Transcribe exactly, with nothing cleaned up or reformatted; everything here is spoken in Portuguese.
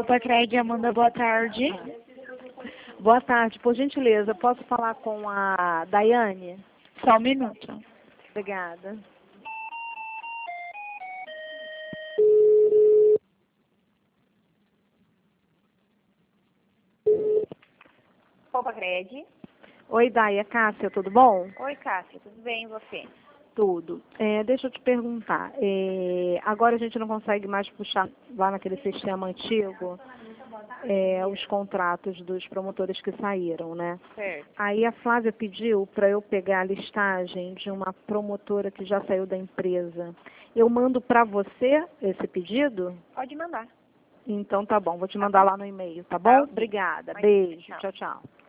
Opa, Craig, Amanda, boa tarde. Boa tarde, por gentileza, posso falar com a Daiane? Só um minuto. Obrigada. Opa, Cred. Oi, Dai, é Cássia, tudo bom? Oi, Cássia, tudo bem e você? Tudo. É, deixa eu te perguntar, é, agora a gente não consegue mais puxar lá naquele sistema antigo é, os contratos dos promotores que saíram, né? Certo. Aí a Flávia pediu para eu pegar a listagem de uma promotora que já saiu da empresa. Eu mando para você esse pedido? Pode mandar. Então tá bom, vou te Tá mandar bom. lá no e-mail, tá Tá, bom? ok. Obrigada, Mas, beijo, tchau. tchau, tchau.